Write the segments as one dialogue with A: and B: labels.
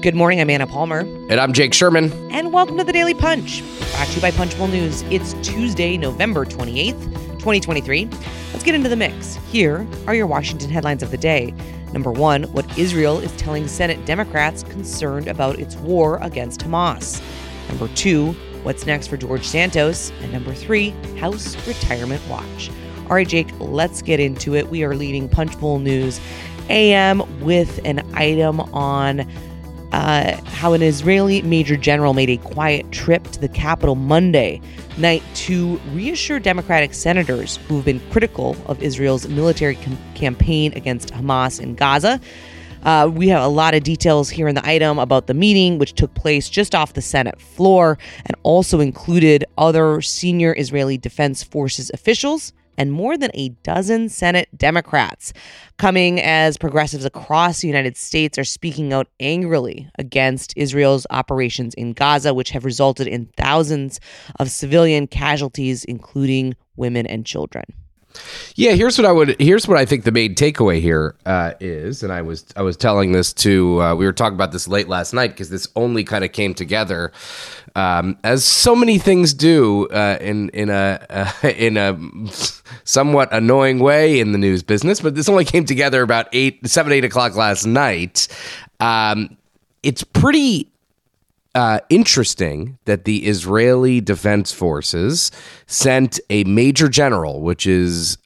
A: Good morning, I'm Anna Palmer.
B: And I'm Jake Sherman.
A: And welcome to the Daily Punch, brought to you by Punchbowl News. It's Tuesday, November 28th, 2023. Let's get into the mix. Here are your Washington headlines of the day. Number one, what Israel is telling Senate Democrats concerned about its war against Hamas. Number two, what's next for George Santos. And number three, House Retirement Watch. All right, Jake, let's get into it. We are leading Punchbowl News AM with an item on how an Israeli major general made a quiet trip to the Capitol Monday night to reassure Democratic senators who have been critical of Israel's military campaign against Hamas in Gaza. We have a lot of details here in the item about the meeting, which took place just off the Senate floor and also included other senior Israeli Defense Forces officials and more than a dozen Senate Democrats, coming as progressives across the United States are speaking out angrily against Israel's operations in Gaza, which have resulted in thousands of civilian casualties, including women and children.
B: Yeah, here's what I think the main takeaway here is, and I was telling this to we were talking about this late last night because this only kind of came together as so many things do in a somewhat annoying way in the news business, but this only came together about 8 o'clock last night. It's pretty interesting that the Israeli Defense Forces sent a major general, which is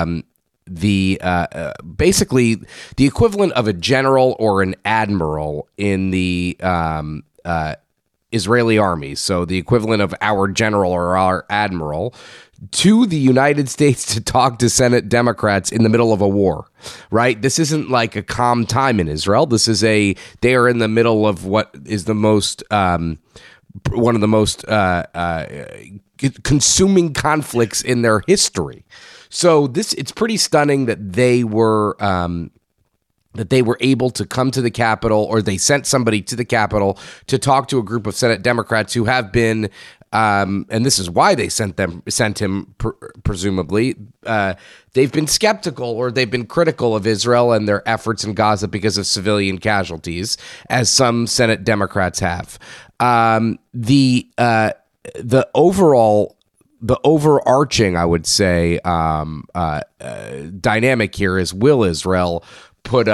B: basically the equivalent of a general or an admiral in the Israeli army. So the equivalent of our general or our admiral to the United States to talk to Senate Democrats in the middle of a war, right? This isn't like a calm time in Israel. They are in the middle of what is the most, one of the most consuming conflicts in their history. So it's pretty stunning that they were able to come to the Capitol, or they sent somebody to the Capitol to talk to a group of Senate Democrats who have been, and this is why they sent him, presumably, they've been skeptical or they've been critical of Israel and their efforts in Gaza because of civilian casualties, as some Senate Democrats have. The overarching, I would say, dynamic here is, will Israel will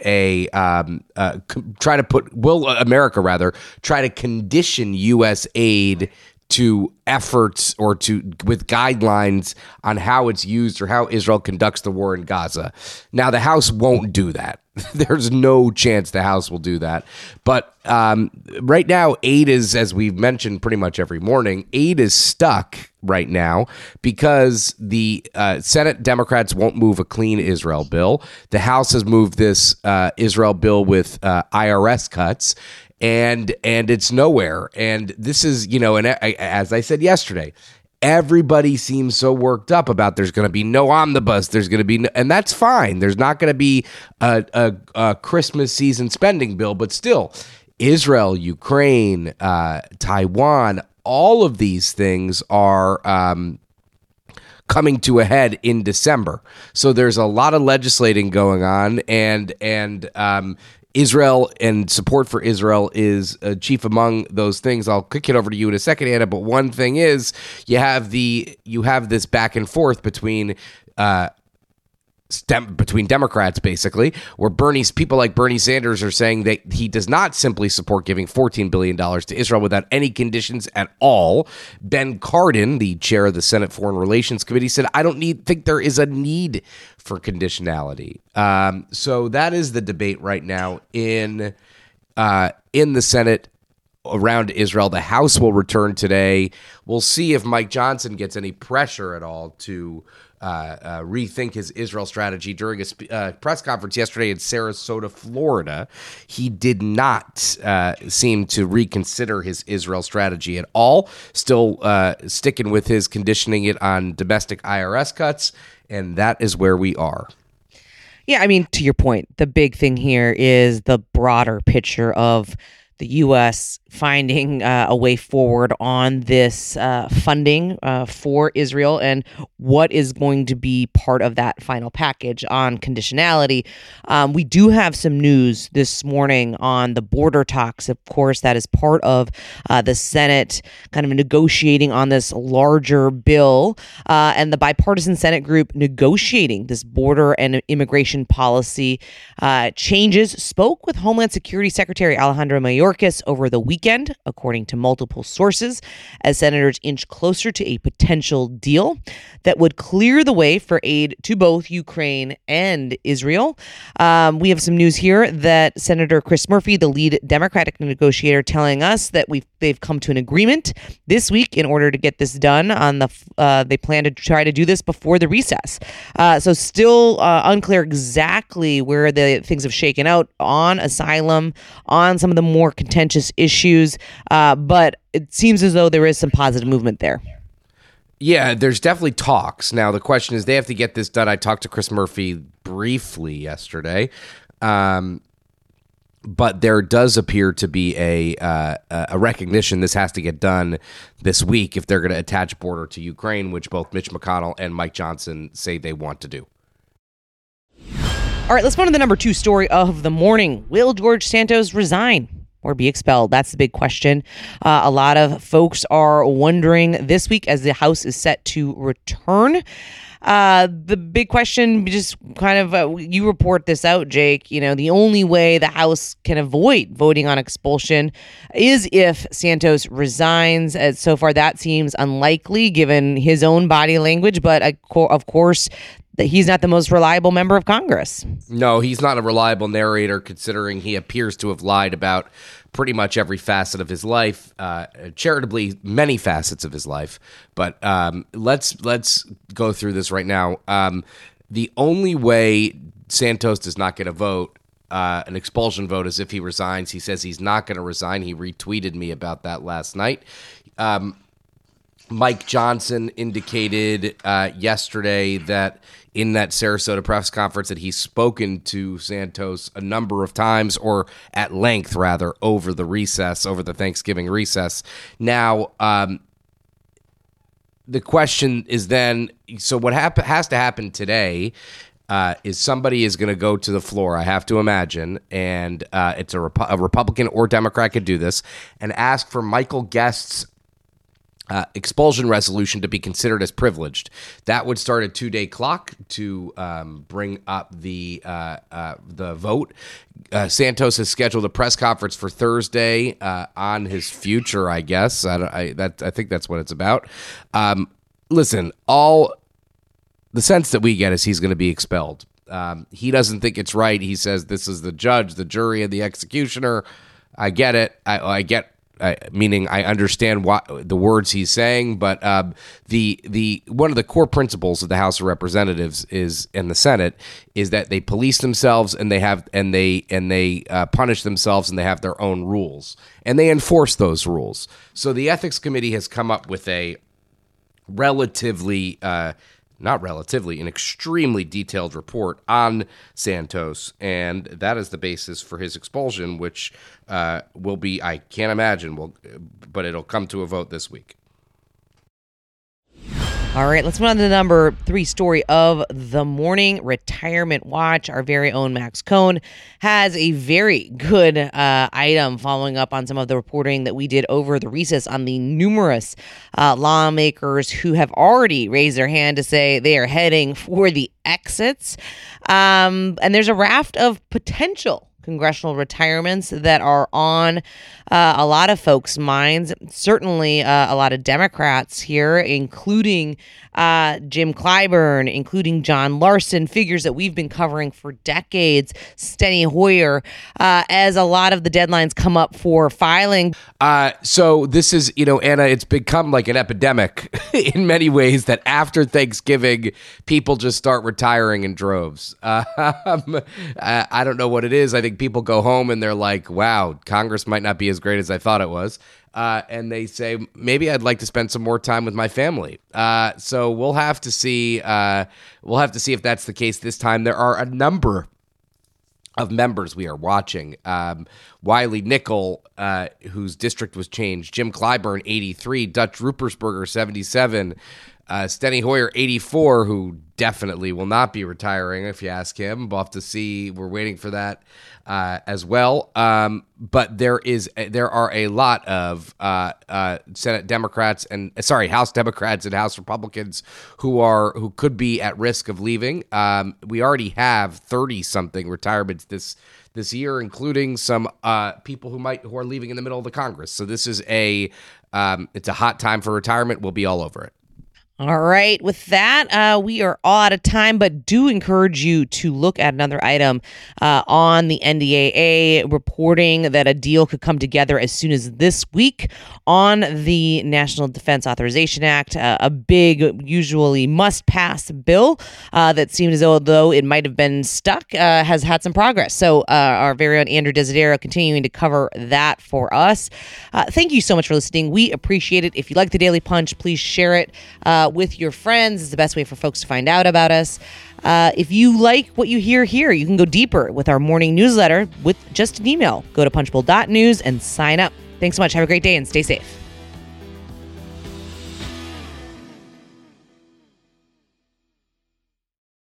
B: America try to condition U.S. aid to efforts or with guidelines on how it's used or how Israel conducts the war in Gaza. Now, the House won't do that. There's no chance the House will do that. But right now, aid is, as we've mentioned pretty much every morning, aid is stuck right now because the Senate Democrats won't move a clean Israel bill. The House has moved this Israel bill with IRS cuts. And it's nowhere. And this is, and as I said yesterday, everybody seems so worked up about there's going to be no omnibus. There's going to be and that's fine. There's not going to be a Christmas season spending bill. But still, Israel, Ukraine, Taiwan, all of these things are coming to a head in December. So there's a lot of legislating going on, and Israel and support for Israel is chief among those things. I'll kick it over to you in a second, Anna. But one thing is, you have this back and forth between Democrats, basically, where people like Bernie Sanders are saying that he does not simply support giving $14 billion to Israel without any conditions at all. Ben Cardin, the chair of the Senate Foreign Relations Committee, said, I don't think there is a need for conditionality. So that is the debate right now in the Senate around Israel. The House will return today. We'll see if Mike Johnson gets any pressure at all to rethink his Israel strategy. During a press conference yesterday in Sarasota, Florida, he did not seem to reconsider his Israel strategy at all, still sticking with his conditioning it on domestic IRS cuts, and that is where we are.
A: Yeah, I mean, to your point, the big thing here is the broader picture of the U.S. finding a way forward on this funding for Israel and what is going to be part of that final package on conditionality. We do have some news this morning on the border talks. Of course, that is part of the Senate kind of negotiating on this larger bill, and the bipartisan Senate group negotiating this border and immigration policy changes spoke with Homeland Security Secretary Alejandro Mayorkas over the weekend, according to multiple sources, as senators inch closer to a potential deal that would clear the way for aid to both Ukraine and Israel. We have some news here that Senator Chris Murphy, the lead Democratic negotiator, telling us that they've come to an agreement this week in order to get this done. They plan to try to do this before the recess. So still unclear exactly where the things have shaken out on asylum, on some of the more contentious issues, but it seems as though there is some positive movement there.
B: Yeah, there's definitely talks. Now, the question is, they have to get this done. I talked to Chris Murphy briefly yesterday, but there does appear to be a recognition this has to get done this week if they're going to attach border to Ukraine, which both Mitch McConnell and Mike Johnson say they want to do.
A: All right, let's go to the number 2 story of the morning. Will George Santos resign or be expelled? That's the big question. A lot of folks are wondering this week as the House is set to return. The big question, just kind of, you report this out, Jake, the only way the House can avoid voting on expulsion is if Santos resigns. So far, that seems unlikely given his own body language, but of course, that he's not the most reliable member of Congress.
B: No, he's not a reliable narrator, considering he appears to have lied about pretty much every facet of his life, charitably many facets of his life. But let's go through this right now. The only way Santos does not get a vote, an expulsion vote, is if he resigns. He says he's not going to resign. He retweeted me about that last night. Mike Johnson indicated yesterday that in that Sarasota press conference that he's spoken to Santos a number of times, or at length, rather, over the Thanksgiving recess. Now, the question is then, so what has to happen today is somebody is going to go to the floor, I have to imagine, and it's a Republican or Democrat could do this, and ask for Michael Guest's expulsion resolution to be considered as privileged. That would start a 2-day clock to bring up the vote. Santos has scheduled a press conference for Thursday on his future, I guess. I think that's what it's about. Listen, all the sense that we get is he's going to be expelled. He doesn't think it's right. He says this is the judge, the jury, and the executioner. I get it. Meaning I understand the words he's saying, but the one of the core principles of the House of Representatives and the Senate is that they police themselves and they punish themselves, and they have their own rules and they enforce those rules. So the Ethics Committee has come up with a an extremely detailed report on Santos, and that is the basis for his expulsion, which will be, I can't imagine, but it'll come to a vote this week.
A: All right, let's move on to the number 3 story of the morning. Retirement Watch, our very own Max Cohn, has a very good item following up on some of the reporting that we did over the recess on the numerous lawmakers who have already raised their hand to say they are heading for the exits. And there's a raft of potential congressional retirements that are on a lot of folks' minds. Certainly a lot of Democrats here, including Jim Clyburn, including John Larson, figures that we've been covering for decades, Steny Hoyer, as a lot of the deadlines come up for filing.
B: So this is, Anna, it's become like an epidemic in many ways that after Thanksgiving, people just start retiring in droves. I don't know what it is. I think people go home and they're like, wow, Congress might not be as great as I thought it was. And they say, maybe I'd like to spend some more time with my family. So we'll have to see. We'll have to see if that's the case this time. There are a number of members we are watching. Wiley Nickel, whose district was changed, Jim Clyburn, 83, Dutch Ruppersberger, 77, Steny Hoyer, 84, who definitely will not be retiring if you ask him. We'll have to see. We're waiting for that as well. But there are a lot of Senate Democrats House Democrats and House Republicans who could be at risk of leaving. We already have 30-something retirements this year, including some people who are leaving in the middle of the Congress. So this is it's a hot time for retirement. We'll be all over it.
A: All right. With that, we are all out of time, but do encourage you to look at another item on the NDAA reporting that a deal could come together as soon as this week on the National Defense Authorization Act, a big, usually must-pass bill that seemed as though it might have been stuck, has had some progress. So our very own Andrew Desidero continuing to cover that for us. Thank you so much for listening. We appreciate it. If you like the Daily Punch, please share it with your friends. It's the best way for folks to find out about us. If you like what you hear here, you can go deeper with our morning newsletter with just an email. Go to punchbowl.news and sign up. Thanks so much. Have a great day and stay safe.